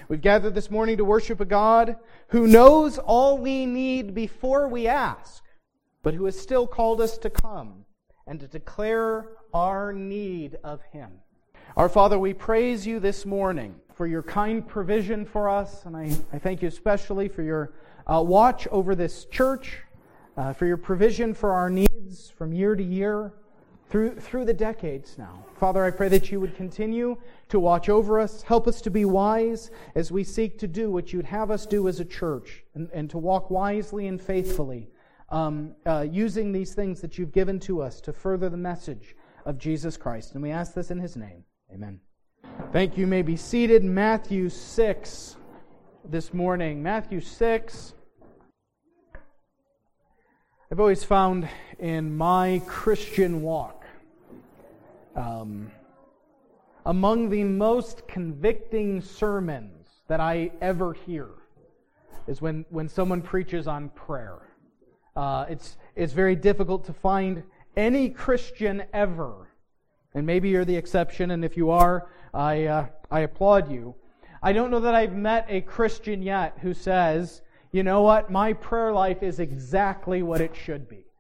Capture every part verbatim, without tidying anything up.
We've gathered this morning to worship a God who knows all we need before we ask, but who has still called us to come and to declare our need of Him. Our Father, we praise You this morning for Your kind provision for us, and I, I thank You especially for Your uh, watch over this church, uh, for Your provision for our needs from year to year, through through the decades now. Father, I pray that You would continue to watch over us, help us to be wise as we seek to do what You'd have us do as a church, and, and to walk wisely and faithfully, um, uh, using these things that You've given to us to further the message of Jesus Christ. And we ask this in His name. Amen. Thank you. You may be seated. Matthew six this morning. Matthew six. I've always found in my Christian walk, um, among the most convicting sermons that I ever hear is when, when someone preaches on prayer. Uh, it's it's very difficult to find any Christian ever, and maybe you're the exception, and if you are, I uh, I applaud you. I don't know that I've met a Christian yet who says, you know what, my prayer life is exactly what it should be.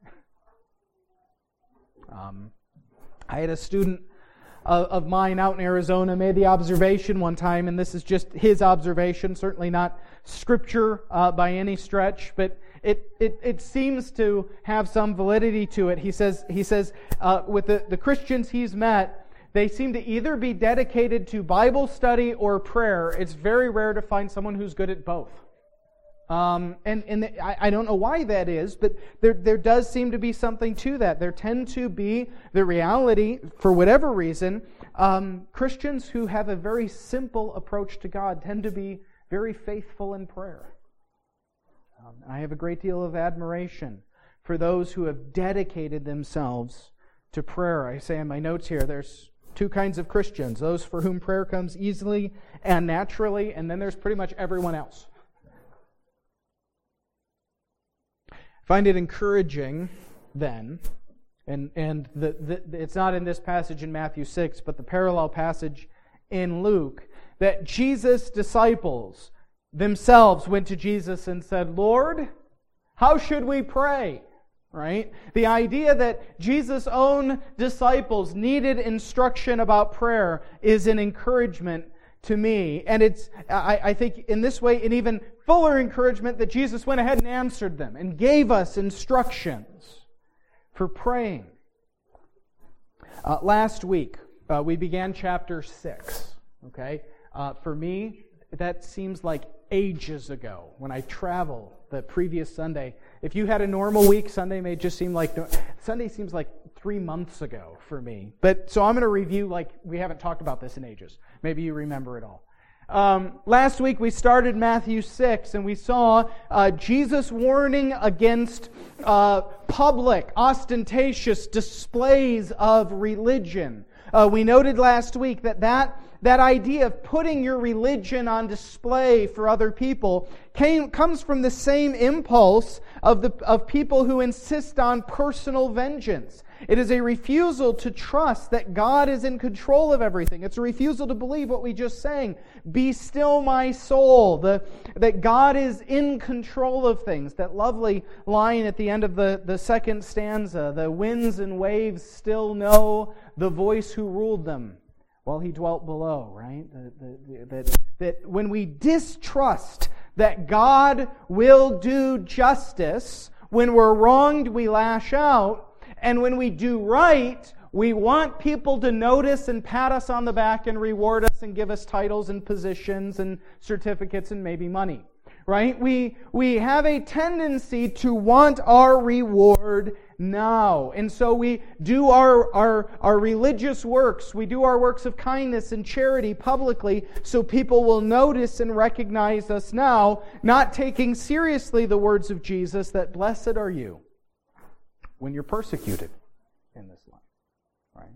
Um, I had a student of, of mine out in Arizona made the observation one time, and this is just his observation, certainly not scripture uh, by any stretch, but it, it it seems to have some validity to it. He says he says uh, with the, the Christians he's met, they seem to either be dedicated to Bible study or prayer. It's very rare to find someone who's good at both. Um, and and the, I, I don't know why that is, but there there does seem to be something to that. There tend to be the reality, for whatever reason, um, Christians who have a very simple approach to God tend to be very faithful in prayer. Um, I have a great deal of admiration for those who have dedicated themselves to prayer. I say in my notes here, there's two kinds of Christians: those for whom prayer comes easily and naturally, and then there's pretty much everyone else. Find it encouraging, then, and and the, the, it's not in this passage in Matthew six, but the parallel passage in Luke, that Jesus' disciples themselves went to Jesus and said, Lord, how should we pray? Right? The idea that Jesus' own disciples needed instruction about prayer is an encouragement to me. And it's, I, I think in this way, an even fuller encouragement that Jesus went ahead and answered them and gave us instructions for praying. Uh, last week, uh, we began chapter six. Okay? Uh, for me, that seems like ages ago when I travel the previous Sunday. If you had a normal week, Sunday may just seem like, Sunday seems like three months ago for me. But so I'm going to review like we haven't talked about this in ages. Maybe you remember it all. Um, last week we started Matthew six and we saw uh, Jesus warning against uh, public, ostentatious displays of religion. Uh, we noted last week that, that that idea of putting your religion on display for other people came comes from the same impulse of the of people who insist on personal vengeance. It is a refusal to trust that God is in control of everything. It's a refusal to believe what we just sang. Be still my soul. The, that God is in control of things. That lovely line at the end of the, the second stanza. The winds and waves still know the voice who ruled them while He dwelt below, right? The, the, the, that, that when we distrust that God will do justice, when we're wronged, we lash out. And when we do right, we want people to notice and pat us on the back and reward us and give us titles and positions and certificates and maybe money. Right? We we have a tendency to want our reward now. And so we do our, our, our religious works, we do our works of kindness and charity publicly so people will notice and recognize us now, not taking seriously the words of Jesus that blessed are you when you're persecuted in this life, right?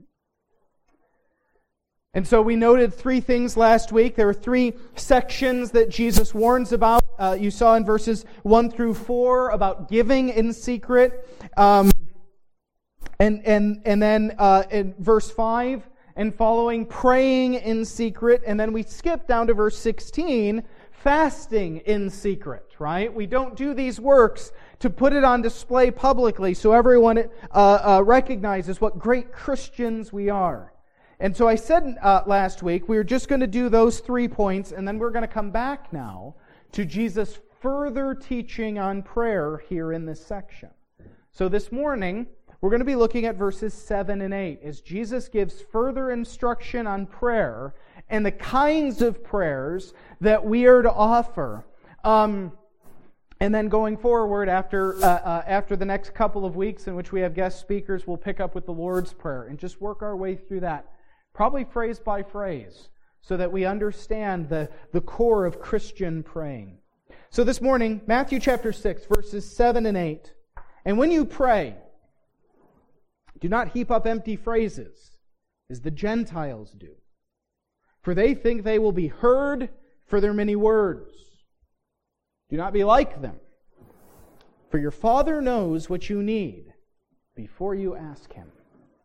And so we noted three things last week. There were three sections that Jesus warns about. Uh, you saw in verses one through four about giving in secret. Um, and, and, and then uh, in verse five, and following, praying in secret, and then we skip down to verse sixteen, fasting in secret, right? We don't do these works to put it on display publicly so everyone uh, uh, recognizes what great Christians we are. And so I said uh, last week we were just going to do those three points, and then we're going to come back now to Jesus' further teaching on prayer here in this section. So this morning, we're going to be looking at verses seven and eight as Jesus gives further instruction on prayer and the kinds of prayers that we are to offer. Um, and then going forward, after uh, uh, after the next couple of weeks in which we have guest speakers, we'll pick up with the Lord's Prayer and just work our way through that, probably phrase by phrase, so that we understand the, the core of Christian praying. So this morning, Matthew chapter six, verses seven and eight. And when you pray, do not heap up empty phrases, as the Gentiles do, for they think they will be heard for their many words. Do not be like them, for your Father knows what you need before you ask Him.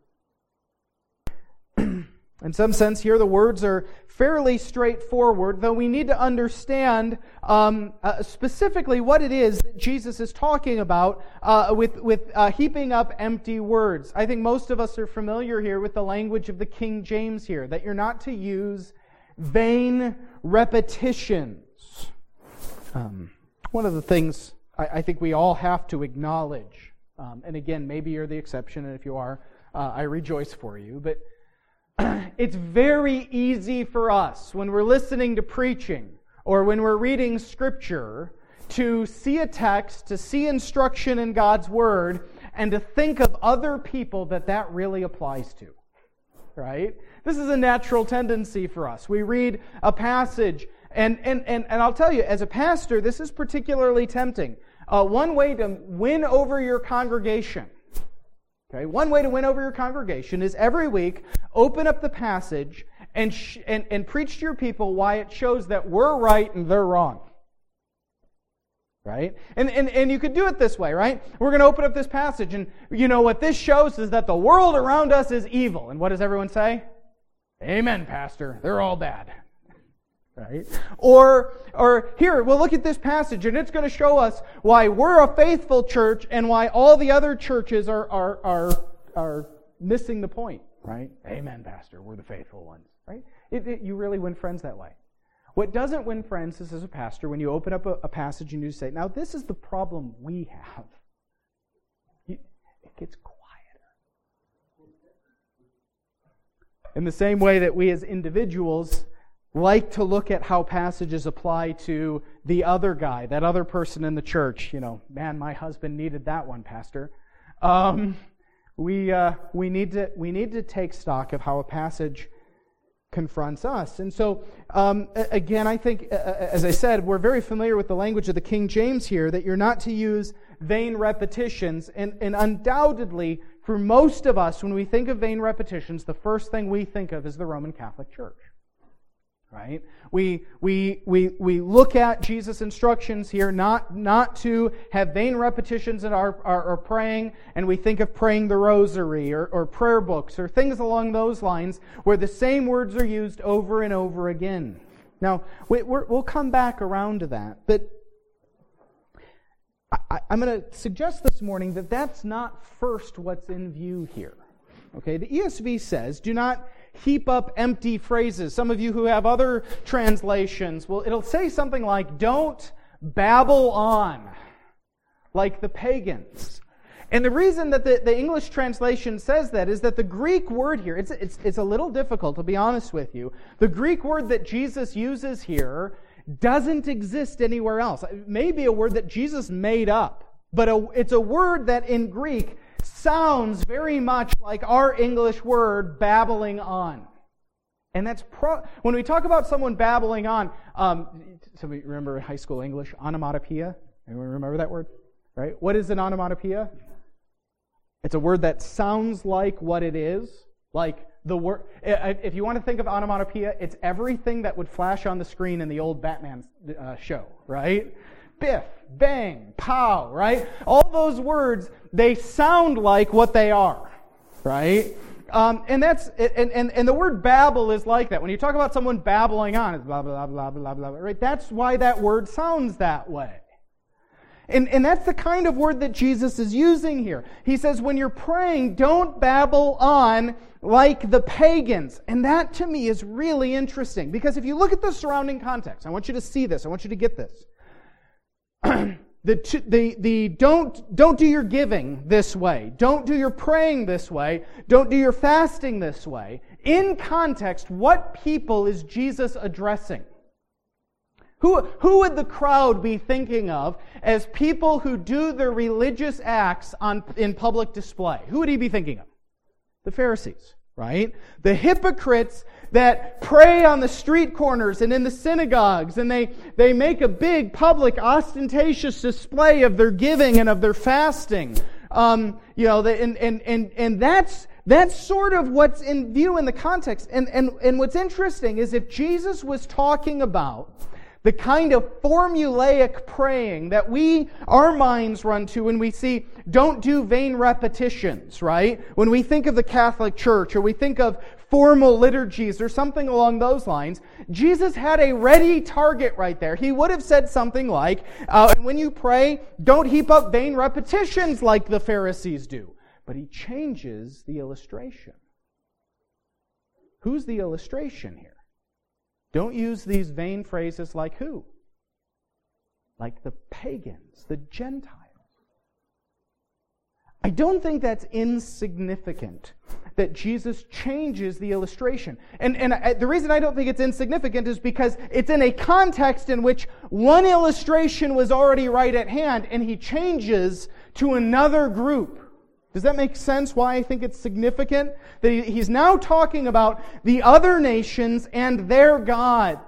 In some sense here, the words are fairly straightforward, though we need to understand um, uh, specifically what it is that Jesus is talking about uh, with, with uh, heaping up empty words. I think most of us are familiar here with the language of the King James here, that you're not to use vain repetitions. Um, one of the things I, I think we all have to acknowledge, um, and again, maybe you're the exception, and if you are, uh, I rejoice for you, but it's very easy for us when we're listening to preaching or when we're reading Scripture to see a text, to see instruction in God's Word, and to think of other people that that really applies to. Right? This is a natural tendency for us. We read a passage, and, and, and, and I'll tell you, as a pastor, this is particularly tempting. Uh, one way to win over your congregation Okay, one way to win over your congregation is every week open up the passage and, sh- and and preach to your people why it shows that we're right and they're wrong. Right? And, and and you could do it this way, right? We're going to open up this passage and, you know, what this shows is that the world around us is evil. And what does everyone say? Amen, Pastor. They're all bad. Right? Or, or here, we'll look at this passage and it's going to show us why we're a faithful church and why all the other churches are, are, are, are missing the point. Right? Amen, Pastor. We're the faithful ones. Right? It, it, you really win friends that way. What doesn't win friends is as a pastor, when you open up a, a passage and you say, now this is the problem we have. You, it gets quieter. In the same way that we as individuals like to look at how passages apply to the other guy, that other person in the church. You know, man, my husband needed that one, Pastor. Um, we uh, we need to we need to take stock of how a passage confronts us. And so, um, again, I think, uh, as I said, we're very familiar with the language of the King James here, that you're not to use vain repetitions. And, and undoubtedly, for most of us, when we think of vain repetitions, the first thing we think of is the Roman Catholic Church. Right? We we we we look at Jesus' instructions here not not to have vain repetitions in our, our, our praying, and we think of praying the rosary or, or prayer books or things along those lines where the same words are used over and over again. Now, we, we're, we'll come back around to that, but I, I'm going to suggest this morning that that's not first what's in view here. Okay, the E S V says, do not heap up empty phrases. Some of you who have other translations, well, it'll say something like, don't babble on like the pagans. And the reason that the, the English translation says that is that the Greek word here, it's, it's, it's a little difficult, to be honest with you. The Greek word that Jesus uses here doesn't exist anywhere else. It may be a word that Jesus made up, but a, it's a word that in Greek sounds very much like our English word, babbling on. And that's pro- when we talk about someone babbling on, um, somebody remember high school English, onomatopoeia? Anyone remember that word? Right? What is an onomatopoeia? It's a word that sounds like what it is. Like the word, if you want to think of onomatopoeia, it's everything that would flash on the screen in the old Batman uh, show, right? Biff, bang, pow, right? All those words, they sound like what they are, right? Um, and that's and, and, and the word babble is like that. When you talk about someone babbling on, it's blah, blah, blah, blah, blah, blah, right? That's why that word sounds that way. And, and that's the kind of word that Jesus is using here. He says, when you're praying, don't babble on like the pagans. And that, to me, is really interesting. Because if you look at the surrounding context, I want you to see this. I want you to get this. the, the, the don't, don't do your giving this way. Don't do your praying this way. Don't do your fasting this way. In context, what people is Jesus addressing? Who, who would the crowd be thinking of as people who do their religious acts on, in public display? Who would he be thinking of? The Pharisees, right? The hypocrites that pray on the street corners and in the synagogues, and they, they make a big public ostentatious display of their giving and of their fasting. Um, you know, the, and, and, and, and that's, that's sort of what's in view in the context. And, and, and what's interesting is if Jesus was talking about the kind of formulaic praying that we, our minds run to when we see, don't do vain repetitions, right? When we think of the Catholic Church, or we think of formal liturgies, or something along those lines, Jesus had a ready target right there. He would have said something like, uh, and when you pray, don't heap up vain repetitions like the Pharisees do. But he changes the illustration. Who's the illustration here? Don't use these vain phrases like who? Like the pagans, the Gentiles. I don't think that's insignificant that Jesus changes the illustration. And, and I, the reason I don't think it's insignificant is because it's in a context in which one illustration was already right at hand and he changes to another group. Does that make sense why I think it's significant? That he, he's now talking about the other nations and their gods.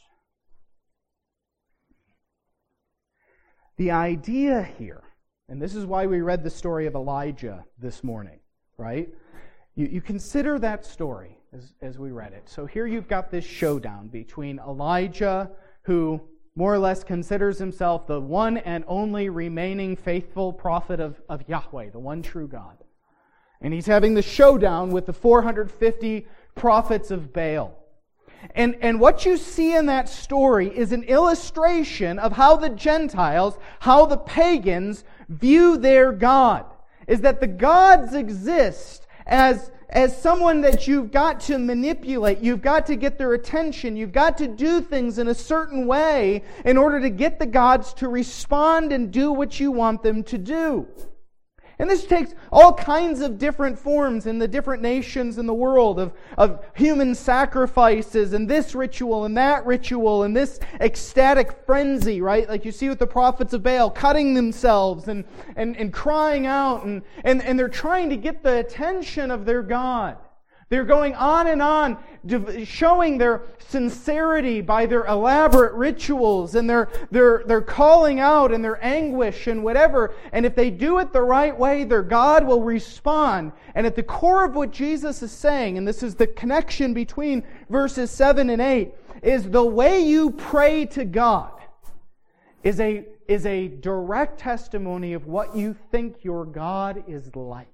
The idea here, and this is why we read the story of Elijah this morning, right? You, you consider that story as, as we read it. So here you've got this showdown between Elijah, who more or less considers himself the one and only remaining faithful prophet of, of Yahweh, the one true God. And he's having the showdown with the four hundred fifty prophets of Baal. And, and what you see in that story is an illustration of how the Gentiles, how the pagans view their God. Is that the gods exist as As someone that you've got to manipulate, you've got to get their attention, you've got to do things in a certain way in order to get the gods to respond and do what you want them to do. And this takes all kinds of different forms in the different nations in the world of, of human sacrifices and this ritual and that ritual and this ecstatic frenzy, right? Like you see with the prophets of Baal cutting themselves and, and, and crying out and, and, and they're trying to get the attention of their God. They're going on and on, showing their sincerity by their elaborate rituals, and they're, they're, they're calling out in their anguish and whatever. And if they do it the right way, their God will respond. And at the core of what Jesus is saying, and this is the connection between verses seven and eight, is the way you pray to God is a, is a direct testimony of what you think your God is like.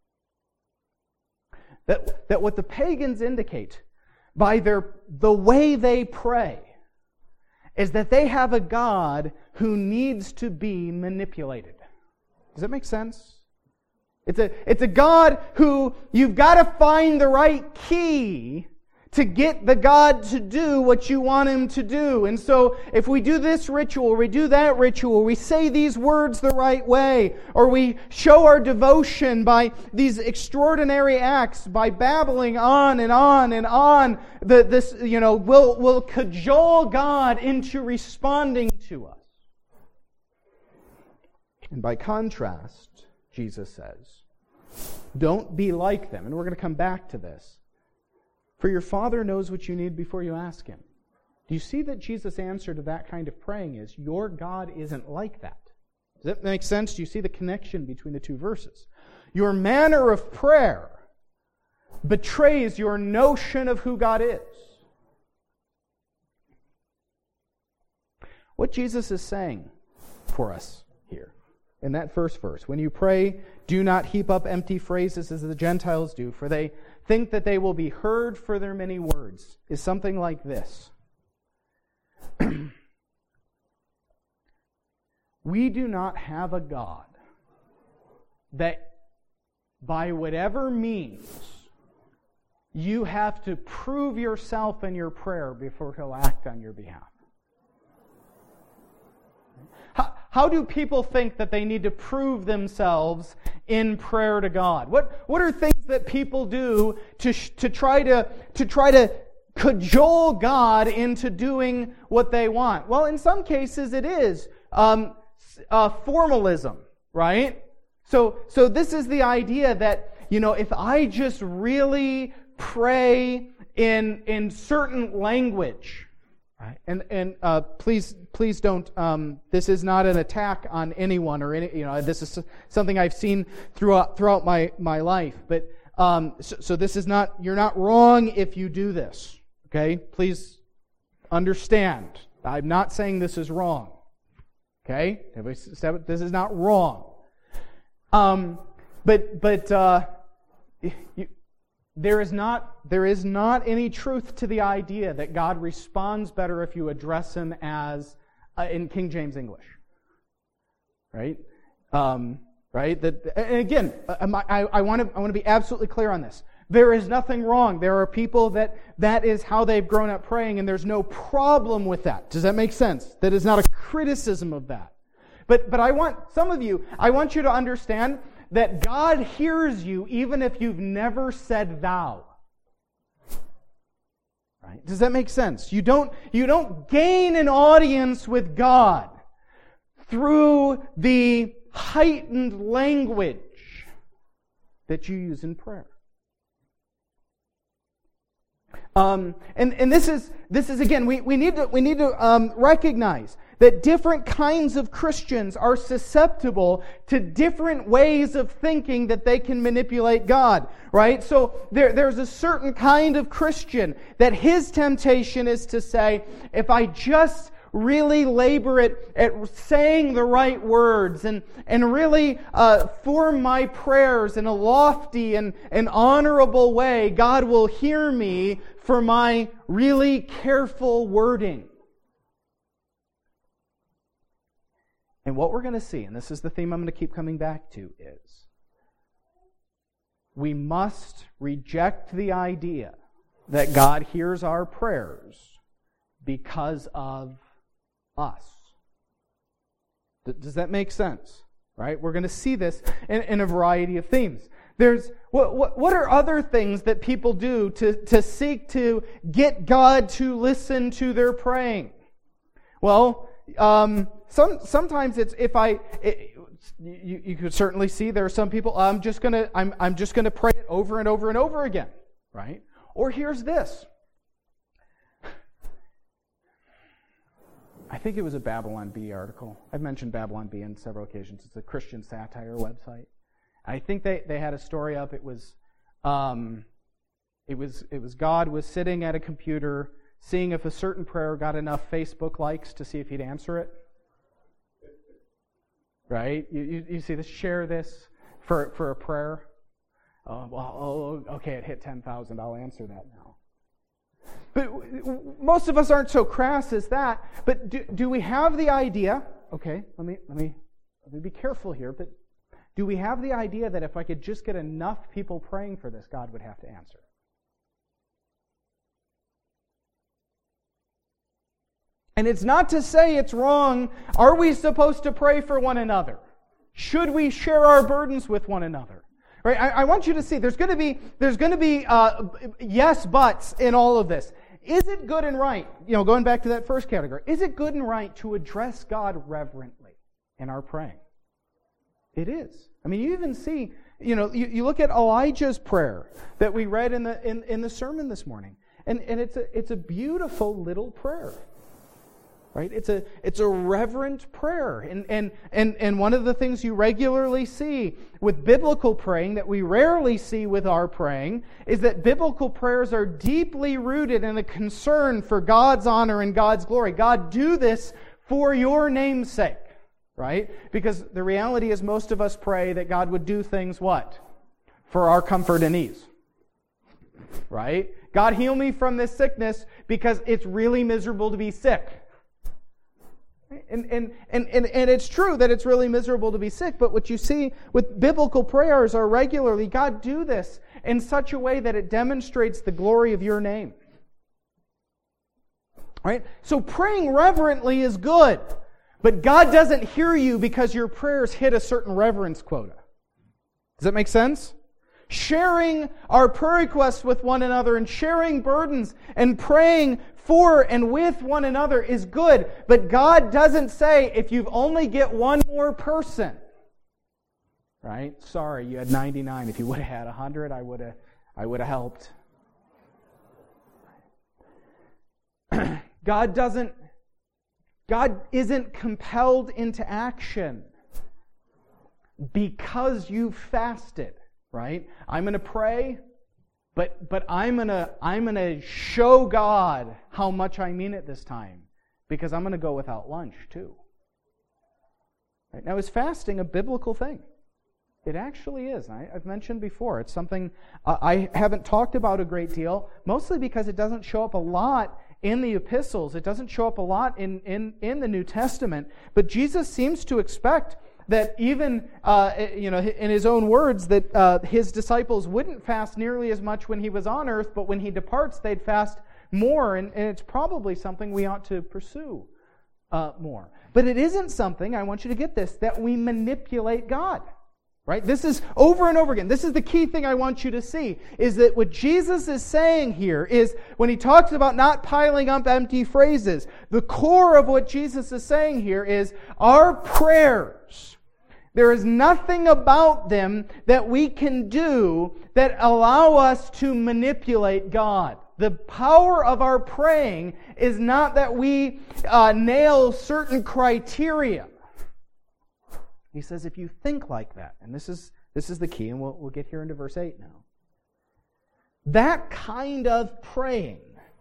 That, that what the pagans indicate by their the way they pray is that they have a God who needs to be manipulated. Does that make sense? It's a, it's a God who you've got to find the right key to get the God to do what you want Him to do. And so if we do this ritual, or we do that ritual, we say these words the right way, or we show our devotion by these extraordinary acts, by babbling on and on and on, the, this, you know, will will cajole God into responding to us. And by contrast, Jesus says, don't be like them. And we're going to come back to this. For your Father knows what you need before you ask Him. Do you see that Jesus' answer to that kind of praying is, your God isn't like that? Does that make sense? Do you see the connection between the two verses? Your manner of prayer betrays your notion of who God is. What Jesus is saying for us here in that first verse, when you pray, do not heap up empty phrases as the Gentiles do, for they think that they will be heard for their many words is something like this. We do not have a God that by whatever means you have to prove yourself in your prayer before He'll act on your behalf. How, how do people think that they need to prove themselves in prayer to God? What, what are things that people do to, to, try to, to try to cajole God into doing what they want? Well, in some cases it is um, uh, formalism, right? So, so this is the idea that, you know, if I just really pray in in certain language, right? And and uh, please please don't. Um, this is not an attack on anyone or any. You know, this is something I've seen throughout throughout my my life. But um, so, so this is not. You're not wrong if you do this. Okay, please understand. I'm not saying this is wrong. Okay, this is not wrong. Um, but but uh, you, there is not there is not any truth to the idea that God responds better if you address Him as uh, in King James English, right? Um, right. That and again, I, I want to I want to be absolutely clear on this. There is nothing wrong. There are people that that is how they've grown up praying, and there's no problem with that. Does that make sense? That is not a criticism of that. But but I want some of you, I want you to understand that God hears you even if you've never said thou. Right? Does that make sense? You don't you don't gain an audience with God through the heightened language that you use in prayer. Um, and, and this is this is again we, we need to we need to um, recognize that different kinds of Christians are susceptible to different ways of thinking that they can manipulate God, right? So there, there's a certain kind of Christian that his temptation is to say, if I just really labor at, at saying the right words and, and really uh, form my prayers in a lofty and, and honorable way, God will hear me for my really careful wording. And what we're going to see, and this is the theme I'm going to keep coming back to, is we must reject the idea that God hears our prayers because of us. Does that make sense? Right? We're going to see this in, in a variety of themes. There's what, what what are other things that people do to, to seek to get God to listen to their praying? Well, um, some sometimes it's if I it, you you could certainly see there are some people I'm just gonna I'm I'm just gonna pray it over and over and over again, right? Or here's this. I think it was a Babylon Bee article. I've mentioned Babylon Bee on several occasions. It's a Christian satire website. I think they, they had a story up. It was, um, it was it was God was sitting at a computer, seeing if a certain prayer got enough Facebook likes to see if he'd answer it. Right? You you, you see this? Share this for for a prayer. Oh, well, oh, okay, it hit ten thousand. I'll answer that now. But most of us aren't so crass as that. But do, do we have the idea? Okay, let me let me let me be careful here. But do we have the idea that if I could just get enough people praying for this, God would have to answer? And it's not to say it's wrong. Are we supposed to pray for one another? Should we share our burdens with one another? Right? I, I want you to see there's going to be there's going to be uh, yes buts in all of this. Is it good and right? You know, going back to that first category, is it good and right to address God reverently in our praying? It is. I mean, you even see, you know, you, you look at Elijah's prayer that we read in the in, in the sermon this morning, and and it's a it's a beautiful little prayer. Right? It's a it's a reverent prayer. And, and and and one of the things you regularly see with biblical praying that we rarely see with our praying is that biblical prayers are deeply rooted in a concern for God's honor and God's glory. God, do this for your name's sake. Right? Because the reality is most of us pray that God would do things what? For our comfort and ease. right? God, heal me from this sickness because it's really miserable to be sick. And, and, and, and, and it's true that it's really miserable to be sick, but what you see with biblical prayers are regularly, God, do this in such a way that it demonstrates the glory of your name. Right? So praying reverently is good, but God doesn't hear you because your prayers hit a certain reverence quota. Does that make sense? Sharing our prayer requests with one another and sharing burdens and praying for and with one another is good. But God doesn't say, if you've only get one more person, right? Sorry, you had ninety-nine. If you would have had one hundred, I would have I would have helped. God doesn't God isn't compelled into action because you fasted. Right? I'm going to pray, but but I'm going to I'm going to show God how much I mean it this time because I'm going to go without lunch too. Right? Now, is fasting a biblical thing? It actually is. I, I've mentioned before. It's something uh, I haven't talked about a great deal, mostly because it doesn't show up a lot in the epistles. It doesn't show up a lot in, in, in the New Testament. But Jesus seems to expect that even, uh, you know, in his own words, that uh, his disciples wouldn't fast nearly as much when he was on earth, but when he departs, they'd fast more, and, and it's probably something we ought to pursue uh, more. But it isn't something, I want you to get this, that we manipulate God. Right? This is over and over again. This is the key thing I want you to see, is that what Jesus is saying here is, when he talks about not piling up empty phrases, the core of what Jesus is saying here is our prayers. There is nothing about them that we can do that allow us to manipulate God. The power of our praying is not that we uh, nail certain criteria. He says, if you think like that, and this is this is the key, and we'll, we'll get here into verse eight now. That kind of praying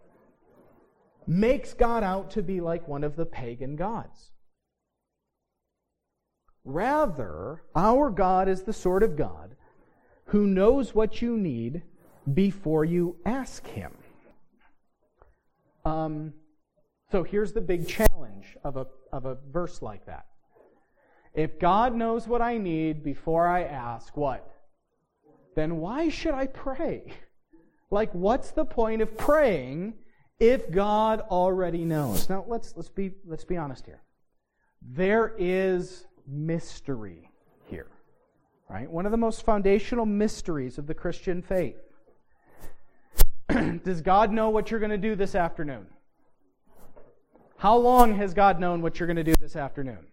makes God out to be like one of the pagan gods. Rather, our God is the sort of God who knows what you need before you ask Him. Um, so here's the big challenge of a of a verse like that. If God knows what I need before I ask, what? Then why should I pray? Like, what's the point of praying if God already knows? Now, let's let's be let's be honest here. There is mystery here, right? One of the most foundational mysteries of the Christian faith. Does God know what you're going to do this afternoon? How long has God known what you're going to do this afternoon?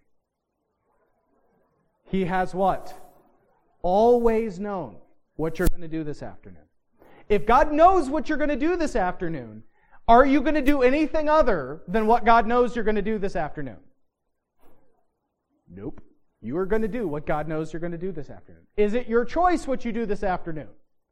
He has what? Always known what you're going to do this afternoon. If God knows what you're going to do this afternoon, are you going to do anything other than what God knows you're going to do this afternoon? Nope. You are going to do what God knows you're going to do this afternoon. Is it your choice what you do this afternoon?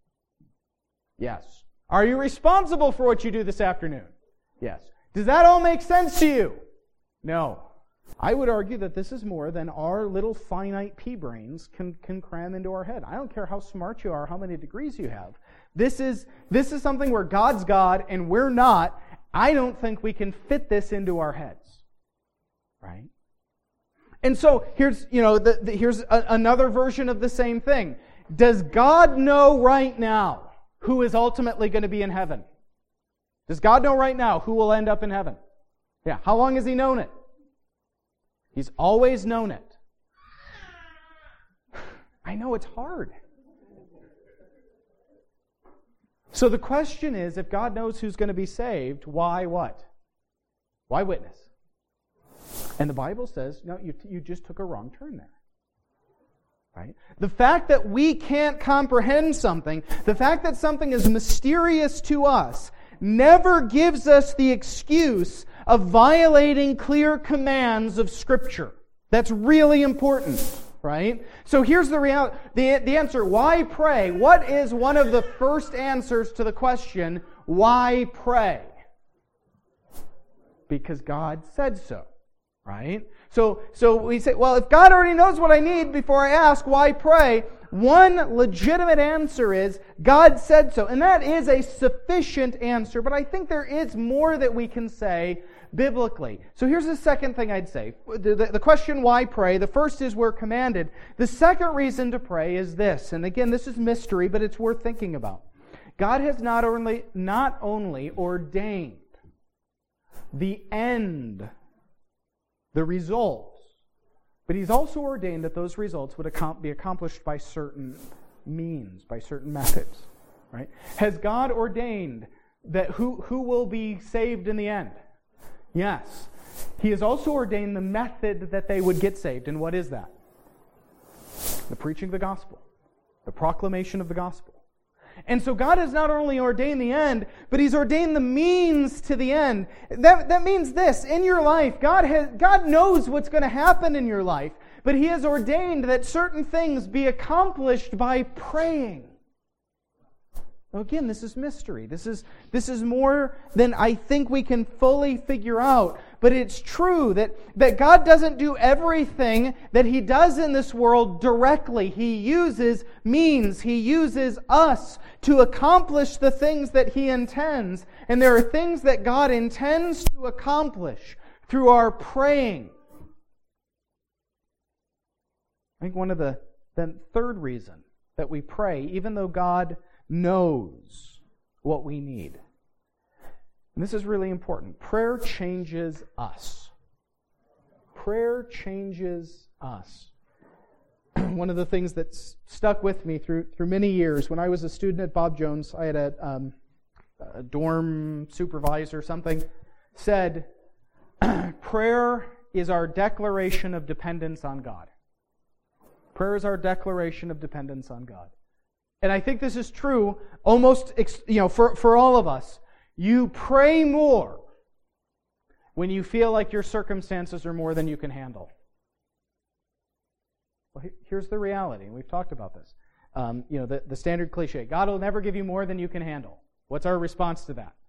Yes. Are you responsible for what you do this afternoon? Yes. Does that all make sense to you? No. I would argue that this is more than our little finite pea brains can, can cram into our head. I don't care how smart you are, how many degrees you have. This is, this is something where God's God and we're not. I don't think we can fit this into our heads. Right? And so here's, you know, the, the, here's a, another version of the same thing. Does God know right now who is ultimately going to be in heaven? Does God know right now who will end up in heaven? Yeah. How long has He known it? He's always known it. I know it's hard. So the question is, if God knows who's going to be saved, why what? Why witness? And the Bible says, no, you, you just took a wrong turn there. Right? The fact that we can't comprehend something, the fact that something is mysterious to us, never gives us the excuse of violating clear commands of Scripture. That's really important, right? So here's the reality, the, the answer, why pray? What is one of the first answers to the question, why pray? Because God said so, right? So, so we say, well, if God already knows what I need before I ask, why pray? One legitimate answer is, God said so. And that is a sufficient answer, but I think there is more that we can say biblically. So here's the second thing I'd say. The, the, the question, why pray? The first is we're commanded. The second reason to pray is this, and again, this is mystery, but it's worth thinking about. God has not only, not only ordained the end, the results, but He's also ordained that those results would be accomplished by certain means, by certain methods. Right? Has God ordained that who, who will be saved in the end? Yes. He has also ordained the method that they would get saved. And what is that? The preaching of the gospel. The proclamation of the gospel. And so God has not only ordained the end, but He's ordained the means to the end. That, that means this, in your life, God has God knows what's going to happen in your life, but He has ordained that certain things be accomplished by praying. Now again, this is mystery. This is, this is more than I think we can fully figure out. But it's true that, that God doesn't do everything that He does in this world directly. He uses means. He uses us to accomplish the things that He intends. And there are things that God intends to accomplish through our praying. I think one of the, the third reason that we pray, even though God knows what we need. And this is really important. Prayer changes us. Prayer changes us. One of the things that's stuck with me through through many years, when I was a student at Bob Jones, I had a, um, a dorm supervisor, something, said, prayer is our declaration of dependence on God. Prayer is our declaration of dependence on God. And I think this is true almost, you know, for, for all of us. You pray more when you feel like your circumstances are more than you can handle. Well, here's the reality. We've talked about this. Um, you know, the, the standard cliche, God will never give you more than you can handle. What's our response to that?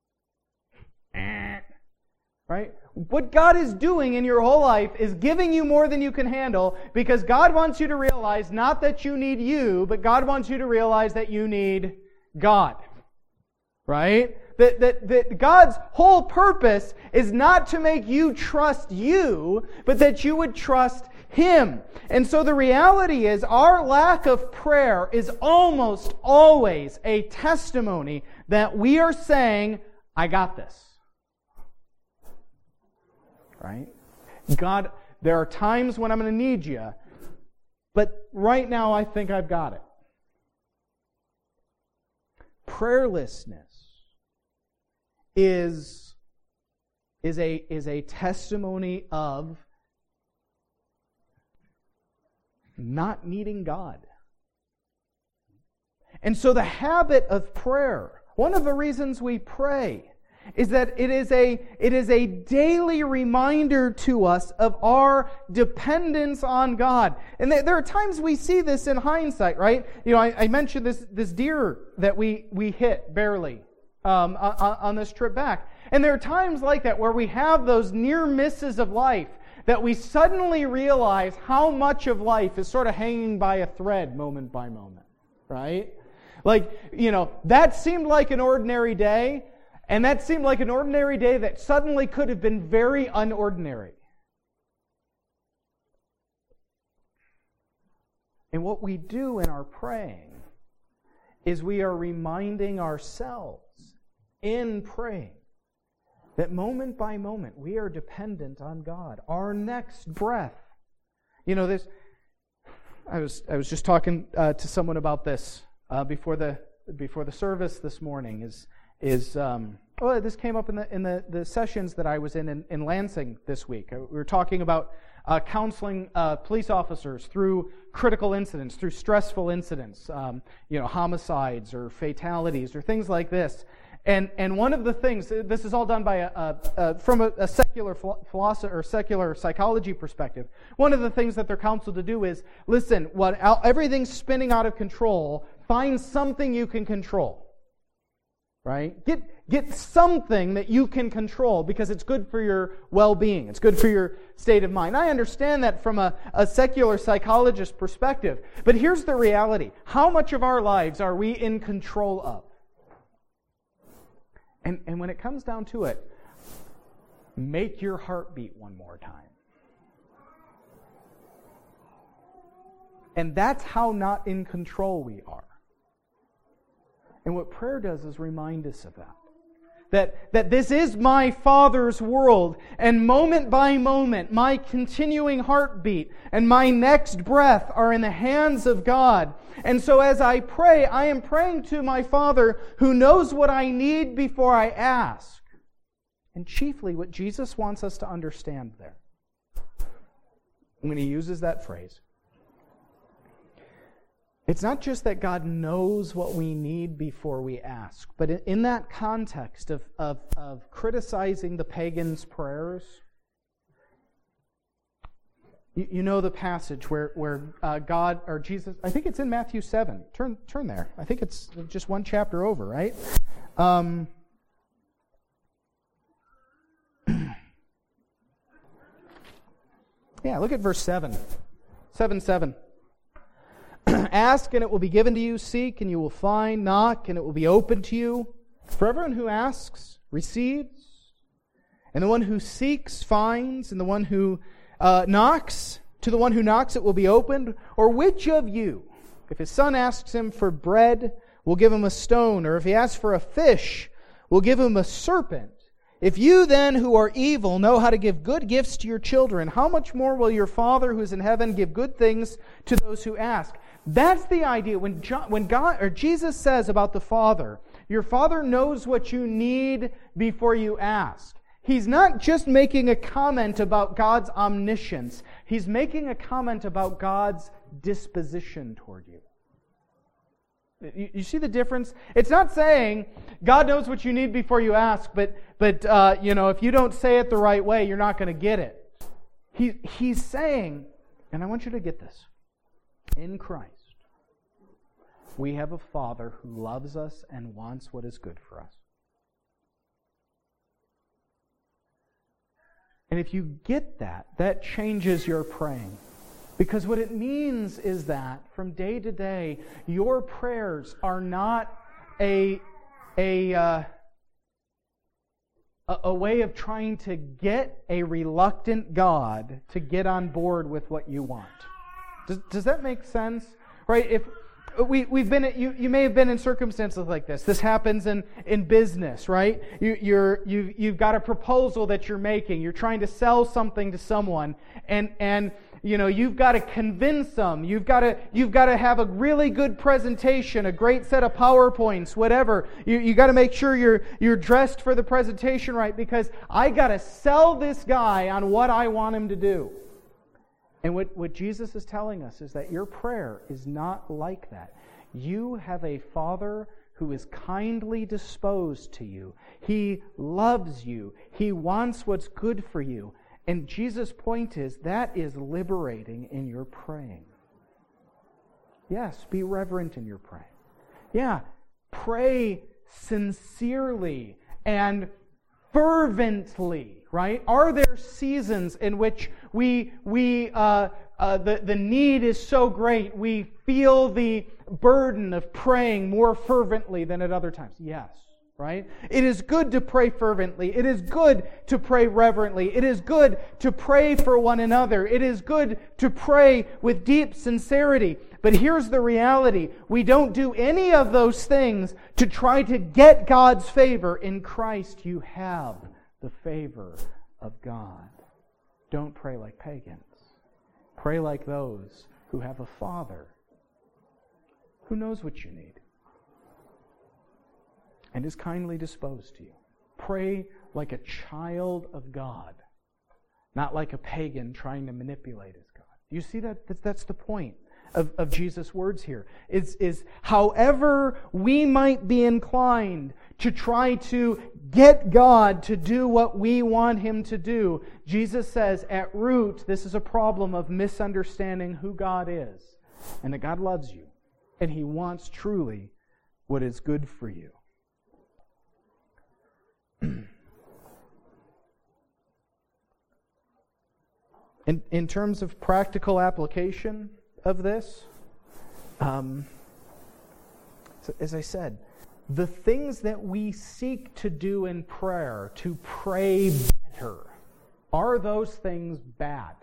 Right? What God is doing in your whole life is giving you more than you can handle, because God wants you to realize not that you need you, but God wants you to realize that you need God. Right? That, that, that God's whole purpose is not to make you trust you, but that you would trust Him. And so the reality is our lack of prayer is almost always a testimony that we are saying, I got this. Right? God, there are times when I'm going to need you, but right now I think I've got it. Prayerlessness is, is, a, is a testimony of not needing God. And so the habit of prayer, one of the reasons we pray, is that it is a it is a daily reminder to us of our dependence on God. And there are times we see this in hindsight, right? You know, I, I mentioned this this deer that we we hit barely um, on, on this trip back. And there are times like that where we have those near misses of life that we suddenly realize how much of life is sort of hanging by a thread moment by moment, right? Like, you know, that seemed like an ordinary day. And that seemed like an ordinary day that suddenly could have been very unordinary. And what we do in our praying is we are reminding ourselves in praying that moment by moment we are dependent on God. Our next breath. You know, this. I was I was just talking uh, to someone about this uh, before the before the service this morning. Is Is um, oh, this came up in the in the, the sessions that I was in, in in Lansing this week. We were talking about uh, counseling uh, police officers through critical incidents, through stressful incidents, um, you know, homicides or fatalities or things like this. And and one of the things, this is all done by a, a, a from a, a secular philosophy or secular psychology perspective. One of the things that they're counseled to do is, listen, when everything's spinning out of control, find something you can control. Right? Get Get something that you can control because it's good for your well-being. It's good for your state of mind. I understand that from a, a secular psychologist perspective. But here's the reality. How much of our lives are we in control of? And, and when it comes down to it, make your heart beat one more time. And that's how not in control we are. And what prayer does is remind us of that. That, that this is my Father's world, and moment by moment, my continuing heartbeat and my next breath are in the hands of God. And so as I pray, I am praying to my Father who knows what I need before I ask. And chiefly what Jesus wants us to understand there, when He uses that phrase, it's not just that God knows what we need before we ask, but in that context of, of, of criticizing the pagans' prayers, you, you know the passage where, where uh, God, or Jesus, I think it's in Matthew seven. Turn, turn there. I think it's just one chapter over, right? Um, yeah, look at verse seven. seven seven. Ask and it will be given to you. Seek and you will find. Knock and it will be opened to you. For everyone who asks receives, and the one who seeks finds, and the one who uh, knocks, to the one who knocks it will be opened. Or which of you, if his son asks him for bread, will give him a stone? Or if he asks for a fish, will give him a serpent? If you then, who are evil, know how to give good gifts to your children, how much more will your Father who is in heaven give good things to those who ask? That's the idea. When John, when God or Jesus says about the Father, your Father knows what you need before you ask. He's not just making a comment about God's omniscience. He's making a comment about God's disposition toward you. You, you see the difference? It's not saying God knows what you need before you ask, but but uh, you know, if you don't say it the right way, you're not going to get it. He he's saying, and I want you to get this. In Christ, we have a Father who loves us and wants what is good for us. And if you get that, that changes your praying. Because what it means is that from day to day, your prayers are not a, a, uh, a, a way of trying to get a reluctant God to get on board with what you want. Does, does that make sense? Right? If we, we've been, you, you may have been in circumstances like this. This happens in, in business, right? You, you're, you've, you've got a proposal that you're making. You're trying to sell something to someone, and, and you know, you've got to convince them. You've got to, you've got to have a really good presentation, a great set of PowerPoints, whatever. You, you got to make sure you're, you're dressed for the presentation right, because I got to sell this guy on what I want him to do. And what, what Jesus is telling us is that your prayer is not like that. You have a Father who is kindly disposed to you. He loves you. He wants what's good for you. And Jesus' point is that is liberating in your praying. Yes, be reverent in your praying. Yeah, pray sincerely and fervently, right? Are there seasons in which we we uh, uh, the the need is so great we feel the burden of praying more fervently than at other times? Yes, right? It is good to pray fervently. It is good to pray reverently. It is good to pray for one another. It is good to pray with deep sincerity. But here's the reality. We don't do any of those things to try to get God's favor. In Christ, you have the favor of God. Don't pray like pagans. Pray like those who have a Father who knows what you need and is kindly disposed to you. Pray like a child of God, not like a pagan trying to manipulate his God. You see that? That's, that's the point of, of Jesus' words here. Is, is however we might be inclined to try to get God to do what we want Him to do, Jesus says at root, this is a problem of misunderstanding who God is, and that God loves you, and He wants truly what is good for you. in, in terms of practical application of this, um, so as I said, the things that we seek to do in prayer, to pray better, are those things bad?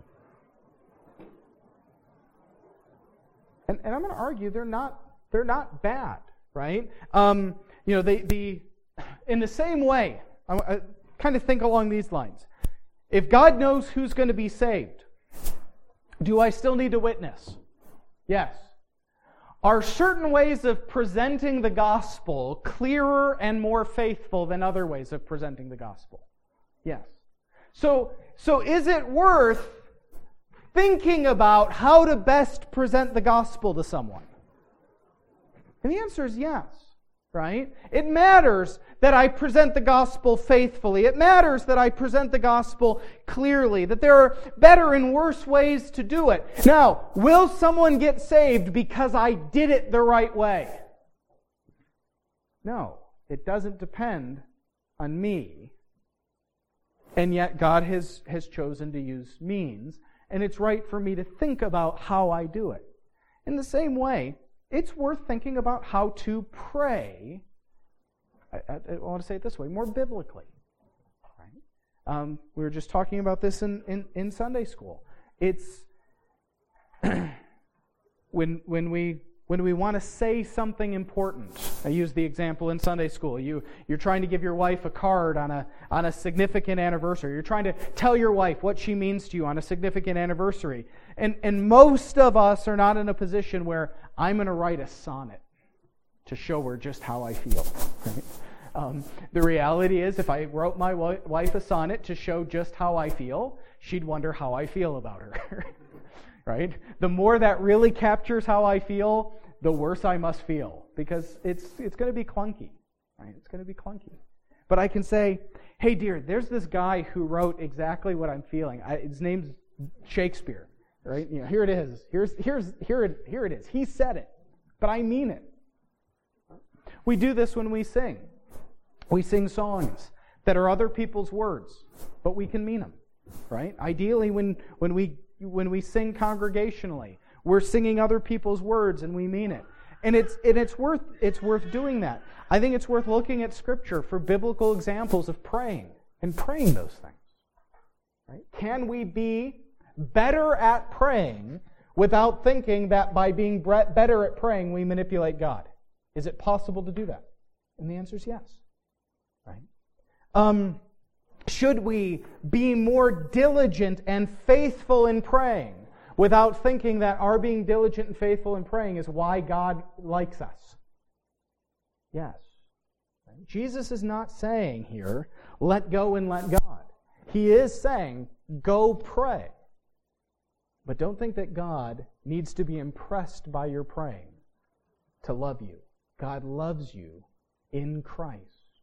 And, and I'm going to argue they're not. They're not bad, right? Um, you know, the the in the same way, I, I kind of think along these lines. If God knows who's going to be saved, do I still need to witness? Yes. Are certain ways of presenting the gospel clearer and more faithful than other ways of presenting the gospel? Yes. So, so is it worth thinking about how to best present the gospel to someone? And the answer is yes, right? It matters that I present the gospel faithfully. It matters that I present the gospel clearly, that there are better and worse ways to do it. Now, will someone get saved because I did it the right way? No, it doesn't depend on me. And yet God has, has chosen to use means, and it's right for me to think about how I do it. In the same way, it's worth thinking about how to pray. I, I, I want to say it this way, more biblically. Right? Um, we were just talking about this in, in, in Sunday school. It's when when we when we want to say something important. I used the example in Sunday school. You you're trying to give your wife a card on a on a significant anniversary. You're trying to tell your wife what she means to you on a significant anniversary. And and most of us are not in a position where I'm going to write a sonnet to show her just how I feel. Right? Um, the reality is, if I wrote my wife a sonnet to show just how I feel, she'd wonder how I feel about her. Right? The more that really captures how I feel, the worse I must feel, because it's it's going to be clunky. Right? It's going to be clunky. But I can say, hey, dear, there's this guy who wrote exactly what I'm feeling. I, his name's Shakespeare. Right? You know, here it is. Here's here's here it here it is. He said it, but I mean it. We do this when we sing. We sing songs that are other people's words, but we can mean them. Right? Ideally, when when we when we sing congregationally, we're singing other people's words and we mean it. And it's and it's worth it's worth doing that. I think it's worth looking at Scripture for biblical examples of praying and praying those things. Right? Can we be better at praying without thinking that by being better at praying we manipulate God? Is it possible to do that? And the answer is yes. Right? Um, should we be more diligent and faithful in praying without thinking that our being diligent and faithful in praying is why God likes us? Yes. Right? Jesus is not saying here, let go and let God. He is saying, go pray. But don't think that God needs to be impressed by your praying to love you. God loves you in Christ.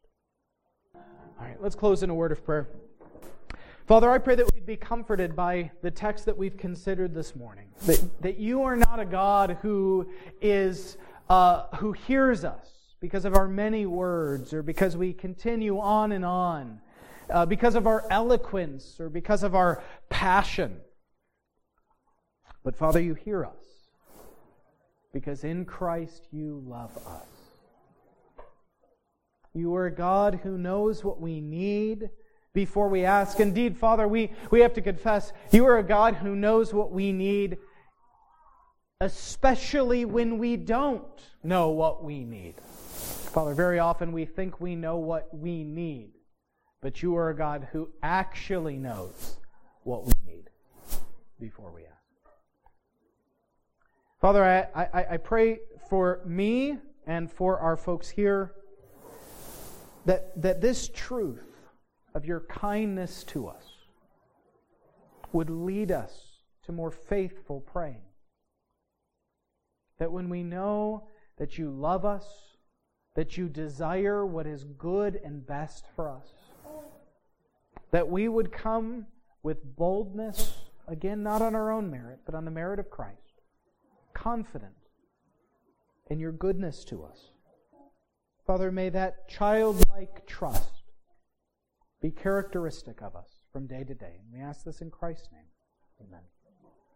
All right, let's close in a word of prayer. Father, I pray that we'd be comforted by the text that we've considered this morning. That, that you are not a God who is uh, who hears us because of our many words, or because we continue on and on, uh, because of our eloquence, or because of our passion. But Father, you hear us because in Christ you love us. You are a God who knows what we need before we ask. Indeed, Father, we, we have to confess, you are a God who knows what we need, especially when we don't know what we need. Father, very often we think we know what we need, but you are a God who actually knows what we need before we ask. Father, I, I, I pray for me and for our folks here that, that this truth of your kindness to us would lead us to more faithful praying. That when we know that you love us, that you desire what is good and best for us, that we would come with boldness, again, not on our own merit, but on the merit of Christ, confident in your goodness to us. Father, may that childlike trust be characteristic of us from day to day. And we ask this in Christ's name. Amen.